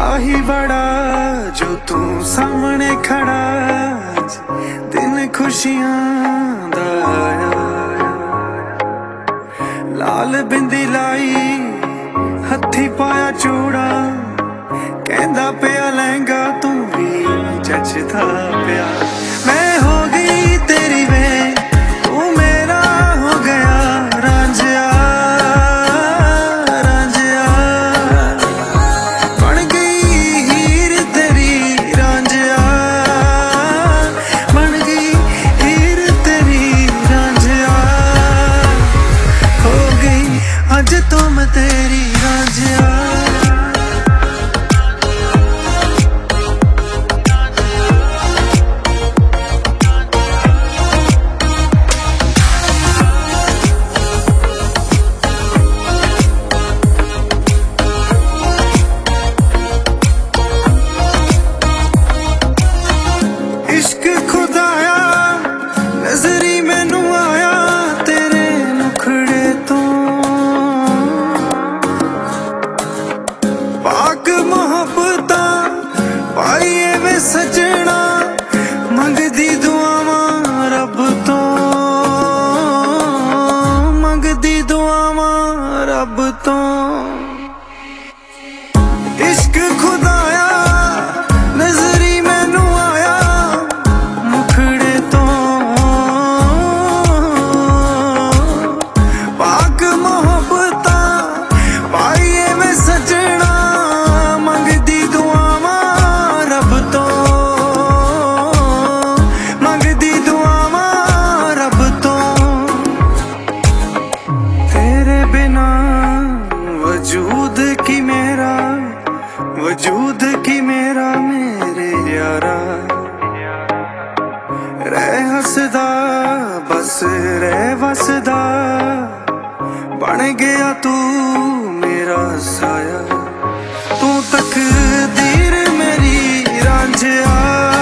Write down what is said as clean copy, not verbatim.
ही बड़ा जो तू सामने खड़ा, दिन खुशियां दा आया। लाल बिंदी लाई हथी पाया चूड़ा, कहंदा पिया लहंगा तू भी जचदा पिया। मैं हो गई तेरी वे तू मेरा हो गया रांझिया, रांझिया बन गई हीर तेरी रांझिया, बन गई हीर तेरी रांझिया। हो गई अज तो मैं तेरी रांझिया। इश्क खुदाया नजरी मैनू आया तेरे मुखड़े तो, पाक मोहब्बत पाइए वे सजना, मंगदी दुआवां रब तो, मंगदी दुआवां रब तो। इश्क खुदाया नजरी मैनू आया मुखड़े तो, पाक मोहब्बत पाइए मैं सजना, मंगदी दुआवां रब तो, मंगदी दुआवां रब तो। तेरे बिना वजूद की मेरा, वजूद की मेरा मेरे यारा। रह हसदा बस रह वसदा, बन गया तू मेरा साया। तू तकदीर मेरी रांझिया।